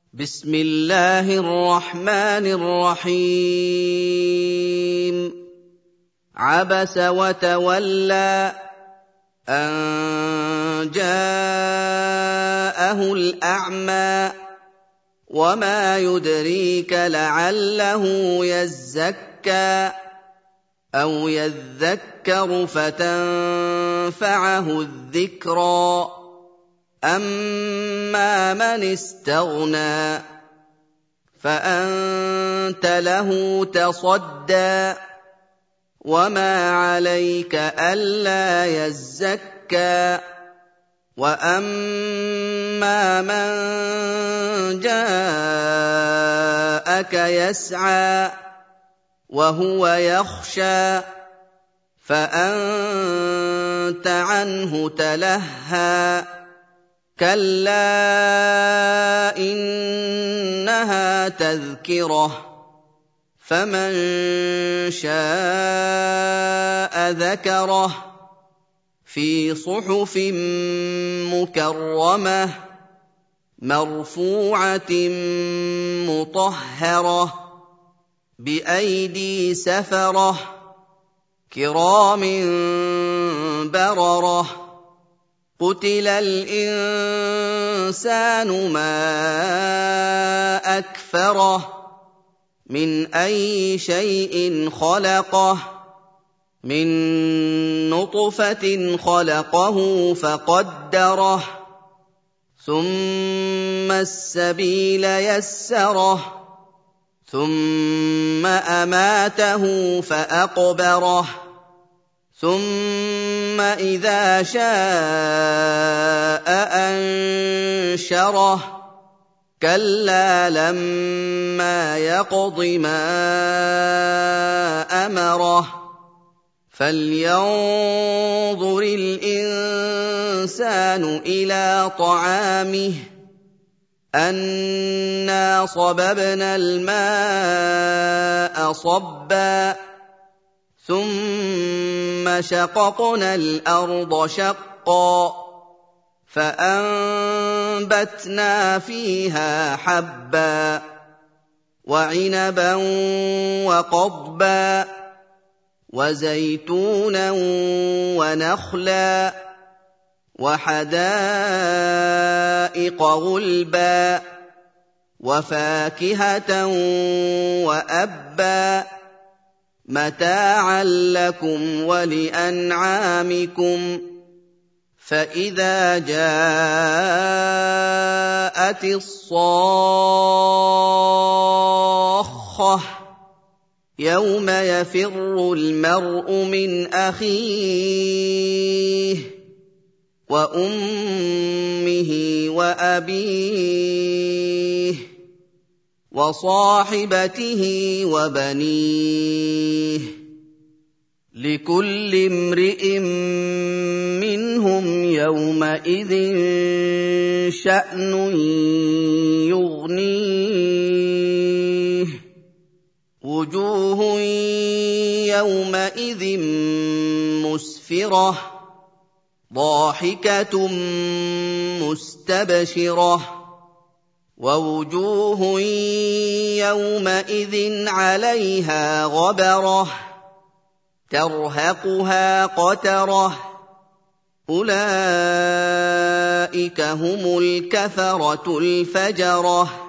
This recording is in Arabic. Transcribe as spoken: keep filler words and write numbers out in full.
بسم الله الرحمن الرحيم عبس وتولى أن جاءه الأعمى وما يدريك لعله يزكى أو يذكر فتنفعه الذكرى أما من استغنى فأنت له تصدى وما عليك ألا يزكى وأما من جاءك يسعى وهو يخشى فأنت عنه تلهى كلا إنها تذكرة فمن شاء ذكره في صحف مكرمة مرفوعة مطهرة بأيدي سفرة كرام بررة قتل الإنسان ما أكفره من أي شيء خلقه من نطفة خلقه فقدره ثم السبيل يسره ثم أماته فأقبره ثم إذا شاء أنشره كلا لما يقض ما أمره فلينظر الإنسان إلى طعامه أنا صببنا الماء صبا ثم شققنا الأرض شقا فأنبتنا فيها حبا وعنبا وقضبا وزيتونا ونخلا وحدائق غلبا وفاكهة وأبا متاعا لكم ولأنعامكم فإذا جاءت الصاخة يوم يفر المرء من أخيه وأمه وأبيه وصاحبته وبنيه لكل امرئ منهم يومئذ شأن يغنيه وجوه يومئذ مسفرة ضاحكة مستبشرة ووجوه يومئذ عليها غبرة ترهقها قترة أولئك هم الكفرة الفجرة